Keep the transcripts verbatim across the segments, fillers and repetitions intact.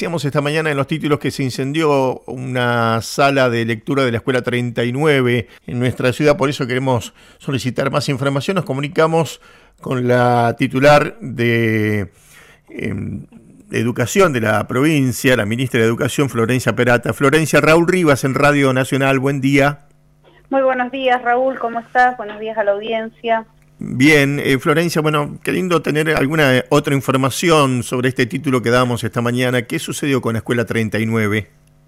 decíamos esta mañana en los títulos que se incendió una sala de lectura de la Escuela treinta y nueve en nuestra ciudad, por eso queremos solicitar más información. Nos comunicamos con la titular de eh, Educación de la provincia, la ministra de Educación, Florencia Perata. Florencia, Raúl Rivas en Radio Nacional, buen día. Muy buenos días, Raúl, ¿cómo estás? Buenos días a la audiencia. Bien, eh, Florencia, bueno, qué lindo tener alguna otra información sobre este título que damos esta mañana. ¿Qué sucedió con la Escuela treinta y nueve?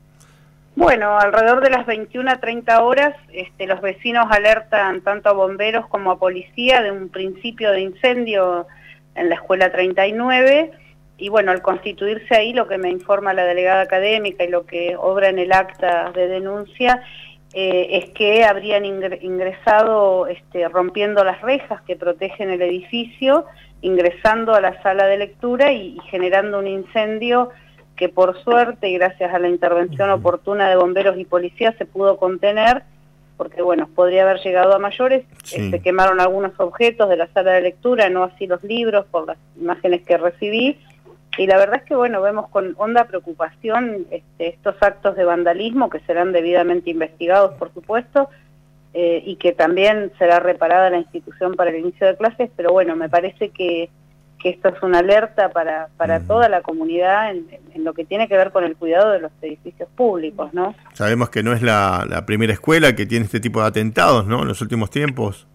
Bueno, alrededor de las veintiuna a treinta horas, este, los vecinos alertan tanto a bomberos como a policía de un principio de incendio en la Escuela treinta y nueve, y bueno, al constituirse ahí, lo que me informa la delegada académica y lo que obra en el acta de denuncia, Eh, es que habrían ingresado este, rompiendo las rejas que protegen el edificio, ingresando a la sala de lectura y, y generando un incendio que por suerte y gracias a la intervención oportuna de bomberos y policías se pudo contener, porque bueno, podría haber llegado a mayores. Sí. Este, quemaron algunos objetos de la sala de lectura, no así los libros por las imágenes que recibí. Y la verdad es que, bueno, vemos con honda preocupación este, estos actos de vandalismo que serán debidamente investigados, por supuesto, eh, y que también será reparada la institución para el inicio de clases, pero bueno, me parece que, que esto es una alerta para, para mm. toda la comunidad en, en lo que tiene que ver con el cuidado de los edificios públicos, ¿no? Sabemos que no es la, la primera escuela que tiene este tipo de atentados, ¿no?, en los últimos tiempos.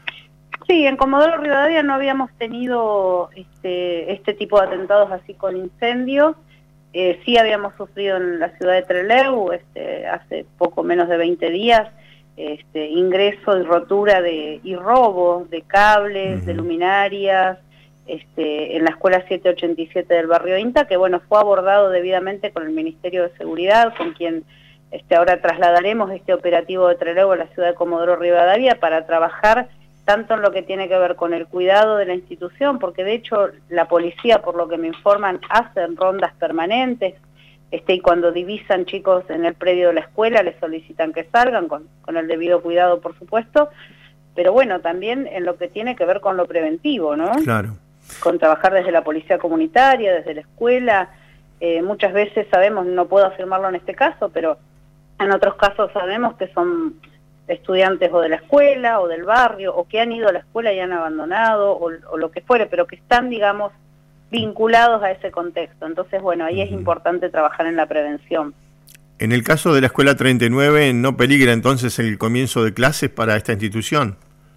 Sí, en Comodoro Rivadavia no habíamos tenido este, este tipo de atentados así con incendios. Eh, sí habíamos sufrido en la ciudad de Trelew este, hace poco menos de veinte días este, ingreso y rotura de, y robo de cables, uh-huh. de luminarias, este, en la escuela setecientos ochenta y siete del barrio INTA, que bueno, fue abordado debidamente con el Ministerio de Seguridad, con quien este, ahora trasladaremos este operativo de Trelew a la ciudad de Comodoro Rivadavia para trabajar tanto en lo que tiene que ver con el cuidado de la institución, porque de hecho la policía, por lo que me informan, hacen rondas permanentes, este, y cuando divisan chicos en el predio de la escuela les solicitan que salgan, con, con el debido cuidado, por supuesto, pero bueno, también en lo que tiene que ver con lo preventivo, ¿no? Claro. Con trabajar desde la policía comunitaria, desde la escuela. Eh, muchas veces sabemos, no puedo afirmarlo en este caso, pero en otros casos sabemos que son estudiantes o de la escuela o del barrio o que han ido a la escuela y han abandonado o, o lo que fuere, pero que están, digamos, vinculados a ese contexto. Entonces, bueno, ahí uh-huh. es importante trabajar en la prevención. En el caso de la Escuela treinta y nueve, ¿no peligra entonces el comienzo de clases para esta institución?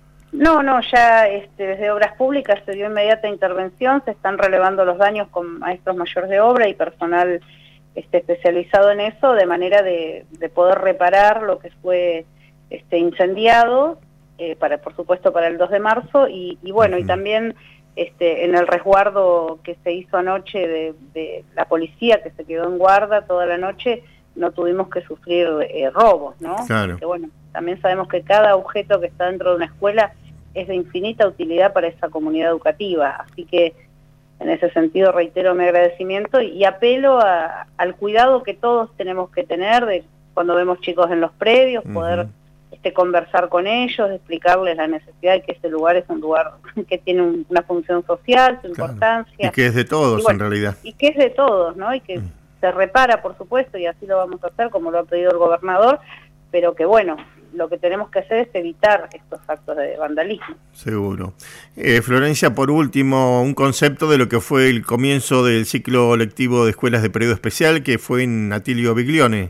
No, no, ya este, desde Obras Públicas se dio inmediata intervención, se están relevando los daños con maestros mayores de obra y personal este, especializado en eso, de manera de, de poder reparar lo que fue Este, incendiado, eh, para por supuesto para el dos de marzo, y, y bueno, uh-huh. y también este, en el resguardo que se hizo anoche de, de la policía, que se quedó en guarda toda la noche, no tuvimos que sufrir eh, robos, ¿no? Claro. Porque, bueno, también sabemos que cada objeto que está dentro de una escuela es de infinita utilidad para esa comunidad educativa, así que en ese sentido reitero mi agradecimiento y, y apelo a, al cuidado que todos tenemos que tener de cuando vemos chicos en los predios, uh-huh. poder Este, conversar con ellos, explicarles la necesidad de que ese lugar es un lugar que tiene un, una función social, su claro. importancia. Y que es de todos, y bueno, en realidad. Y que es de todos, ¿no? Y que mm. se repara, por supuesto, y así lo vamos a hacer, como lo ha pedido el gobernador, pero que bueno, lo que tenemos que hacer es evitar estos actos de vandalismo. Seguro. Eh, Florencia, por último, un concepto de lo que fue el comienzo del ciclo lectivo de escuelas de periodo especial, que fue en Atilio Biglione.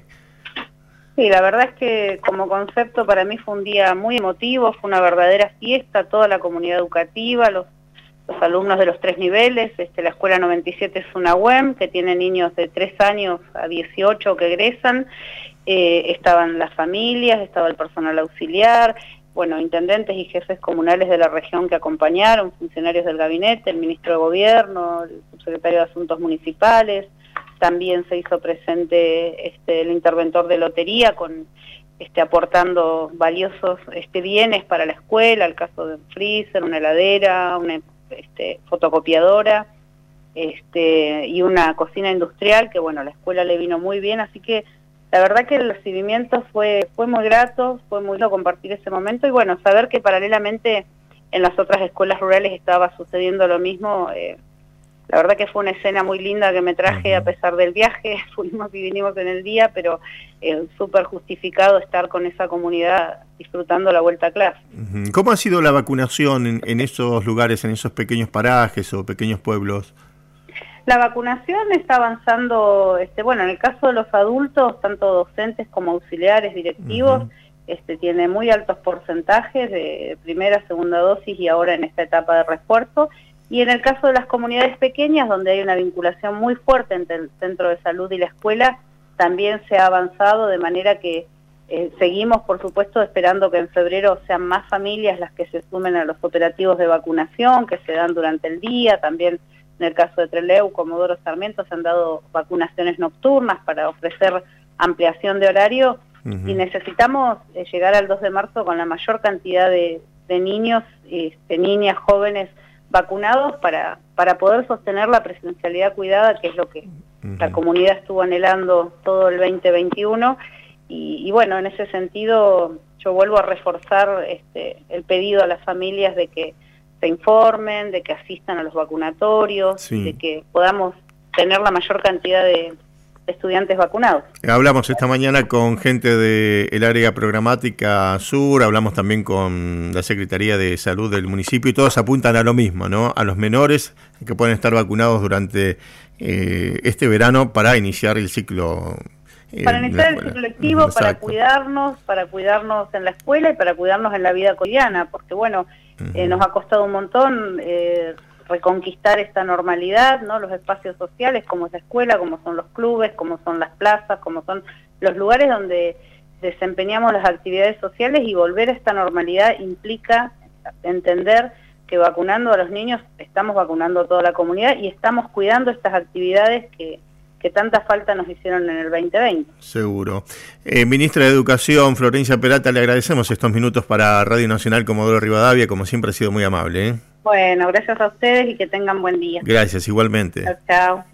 Sí, la verdad es que como concepto para mí fue un día muy emotivo, fue una verdadera fiesta, toda la comunidad educativa, los, los alumnos de los tres niveles, este, la escuela noventa y siete es una U E M que tiene niños de tres años a dieciocho que egresan, eh, estaban las familias, estaba el personal auxiliar, bueno, intendentes y jefes comunales de la región que acompañaron, funcionarios del gabinete, el ministro de Gobierno, el subsecretario de Asuntos Municipales. También se hizo presente este, el interventor de lotería con este, aportando valiosos este, bienes para la escuela, el caso de un freezer, una heladera, una este, fotocopiadora este, y una cocina industrial que bueno, a la escuela le vino muy bien, así que la verdad que el recibimiento fue, fue muy grato, fue muy lindo compartir ese momento y bueno, saber que paralelamente en las otras escuelas rurales estaba sucediendo lo mismo, eh, la verdad que fue una escena muy linda que me traje a pesar del viaje, fuimos y vinimos en el día, pero eh, súper justificado estar con esa comunidad disfrutando la vuelta a clase. ¿Cómo ha sido la vacunación en, en esos lugares, en esos pequeños parajes o pequeños pueblos? La vacunación está avanzando, este, bueno, en el caso de los adultos, tanto docentes como auxiliares, directivos, uh-huh. este, tiene muy altos porcentajes de primera, segunda dosis y ahora en esta etapa de refuerzo. Y en el caso de las comunidades pequeñas, donde hay una vinculación muy fuerte entre el centro de salud y la escuela, también se ha avanzado de manera que eh, seguimos, por supuesto, esperando que en febrero sean más familias las que se sumen a los operativos de vacunación, que se dan durante el día, también. En el caso de Trelew, Comodoro Sarmiento, se han dado vacunaciones nocturnas para ofrecer ampliación de horario uh-huh. y necesitamos eh, llegar al dos de marzo con la mayor cantidad de, de niños, este, niñas, jóvenes vacunados para, para poder sostener la presencialidad cuidada, que es lo que uh-huh. la comunidad estuvo anhelando todo el veinte veintiuno. Y, y bueno, en ese sentido yo vuelvo a reforzar este, el pedido a las familias de que se informen, de que asistan a los vacunatorios, sí. de que podamos tener la mayor cantidad de, de estudiantes vacunados. Hablamos esta mañana con gente del área programática sur, hablamos también con la Secretaría de Salud del municipio y todos apuntan a lo mismo, ¿no? A los menores que pueden estar vacunados durante eh, este verano para iniciar el ciclo. Eh, para iniciar el ciclo lectivo, Exacto. para cuidarnos, para cuidarnos en la escuela y para cuidarnos en la vida cotidiana, porque bueno, uh-huh. eh, nos ha costado un montón eh, reconquistar esta normalidad, ¿no? Los espacios sociales, como es la escuela, como son los clubes, como son las plazas, como son los lugares donde desempeñamos las actividades sociales, y volver a esta normalidad implica entender que vacunando a los niños estamos vacunando a toda la comunidad y estamos cuidando estas actividades que que tanta falta nos hicieron en el veinte veinte. Seguro. Eh, Ministra de Educación, Florencia Peralta, le agradecemos estos minutos para Radio Nacional Comodoro Rivadavia, como siempre ha sido muy amable. ¿eh? Bueno, gracias a ustedes y que tengan buen día. Gracias, igualmente. Chao, chao.